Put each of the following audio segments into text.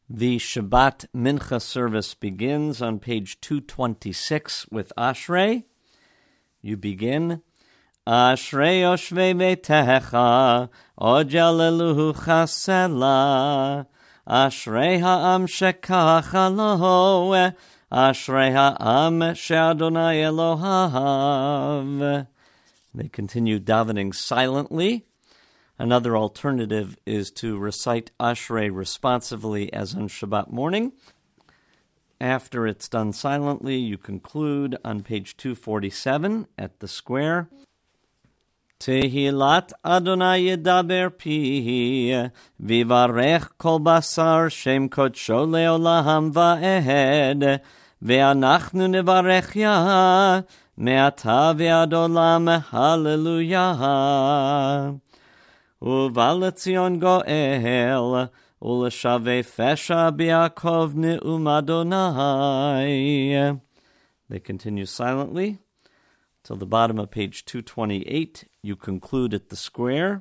The Shabbat Mincha service begins on page 226 with Ashrei. You begin, Ashrei Yoshvei Beitecha, Ojaleluhu Chasela, Ashrei Ha'am Shekacha Lo, Ashrei Ha'am She'Adonai Elohav. They continue davening silently. Another alternative is to recite Ashrei responsively as on Shabbat morning. After it's done silently, you conclude on page 247 at the square. Tehilat Adonai yedaber pi, vivarech kol basar shem kodsho leolam va'ed, ve'anachnu nevarech ya, me'ata ve'ad olam, hallelujah. Uva leTzion go'el, uleshavei fesha b'Yaakov ne'um Adonai. They continue silently till the bottom of page 228. You conclude at the square.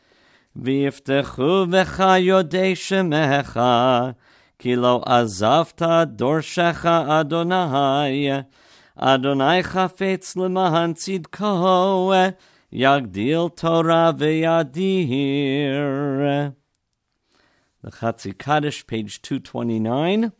V'yiftechu v'cha yodei shemecha, ki lo azavta dorshecha Adonai. Adonai chafetz l'mahan tzidko, Yagdil Torah ve'yadir. The Chatzi Kaddish, page 229.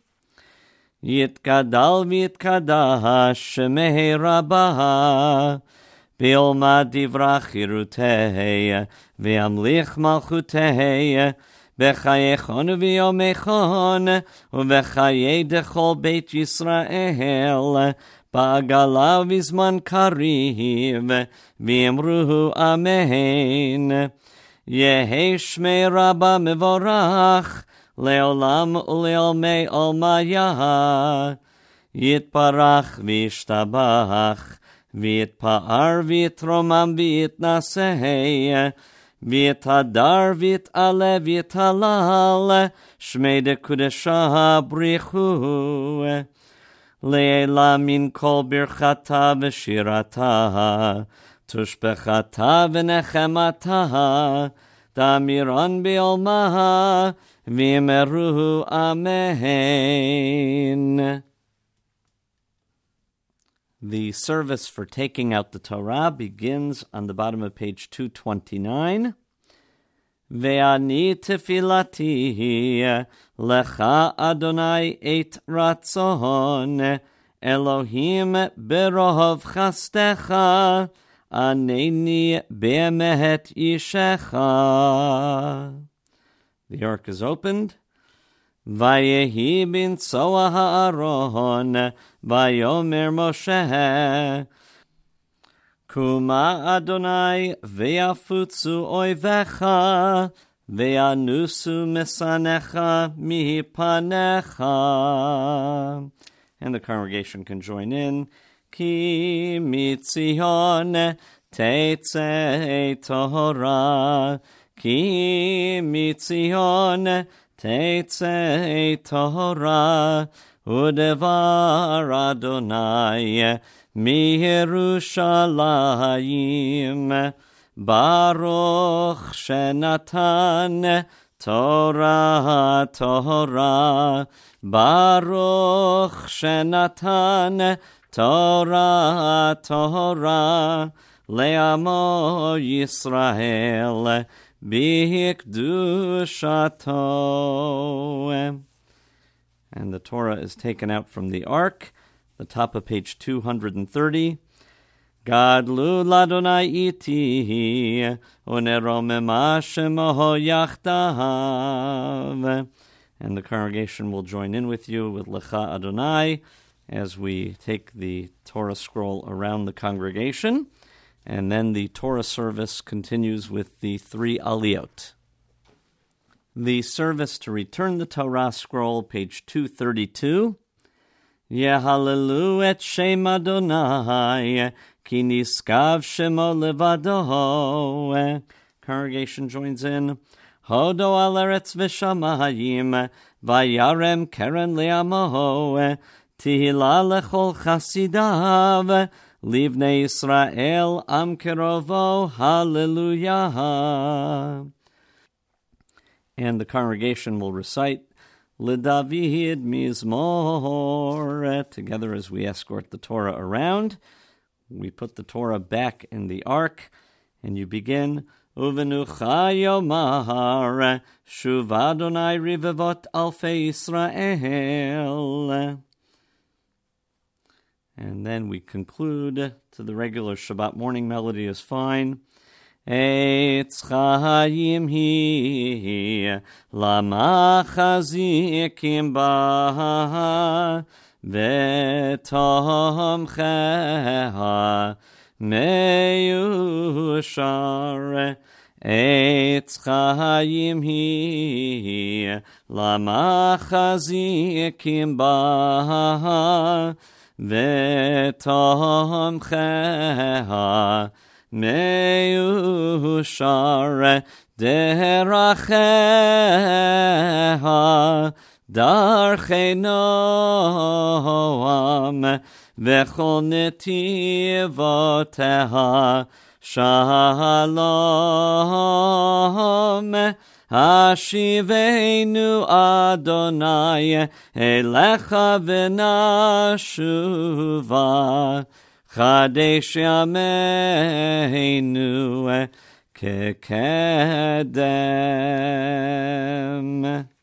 Yitgadal v'yitkadash shemei rabah, Be'olma divrach chirutei, ve'amlich malchutei, B'chayechon v'yomechon, u'v'chayei dechol beit Yisrael, Ba'agala v'zman kariv, v'imruhu amen. Yehei shmei rabba mevorach, leolam uleolmei olmaya. Yitparach v'ishtabach, v'yitpa'ar v'yitromam v'yitnaseh, v'yitadar v'yit'ale v'yitalal, shmei dekudesha brichu. Le'ela min kol birchata v'shirata, tushbechata v'nechemata, damiran be'olma, v'yimeruhu amen. The service for taking out the Torah begins on the bottom of page 229. Ve'ani tefilati lecha Adonai et ratzon, Elohim berov chastecha, aneni be'emet yishecha. The ark is opened. Vayehi bin tzoa ha'aron, vayomer Moshe, Kuma Adonai ve'afutzu oivecha, ve'anusu mesanecha mipanecha. And the congregation can join in. Ki mitzion tetzei Torah, Ki mitzion tetzei Torah, udevar Adonai miYerushalayim, Baruch shenatan Torah Torah, Baruch shenatan Torah Torah, le'amo Yisrael b'hikdushato. And the Torah is taken out from the ark, the top of page 230. Gadlu l'Adonai iti, uneromema shemoho yachdav. And the congregation will join in with you with Lecha Adonai as we take the Torah scroll around the congregation. And then the Torah service continues with the 3 aliyot. The service to return the Torah scroll, page 232. Yehalelu et Shem Adonai, ki niskav shemo levado. Congregation joins in. Hodo al eretz v'shamayim, vayarem keren le'amo, tihila lechol chasidav, livnei Yisrael am kerovo, hallelujah. And the congregation will recite LeDavid Mizmor. Together as we escort the Torah around, we put the Torah back in the ark, and you begin, Uvenucha Yomar, Shuv Adonai Rivavot Alfei Yisrael. And then we conclude to the regular Shabbat morning melody is fine. Eitz Chaim hi, Lama Chazikim ba, Vetom Cheha, Meyushar. Eitz Chaim hi, Lama Chazikim ba, Vetom Cheha, Meyushar. Deracheha, Darchei Noam, Vechol Netivoteha, Shalom. Hashivenu Adonai, Elecha v'nashuva, Chadesh Yameinu, Kekedem.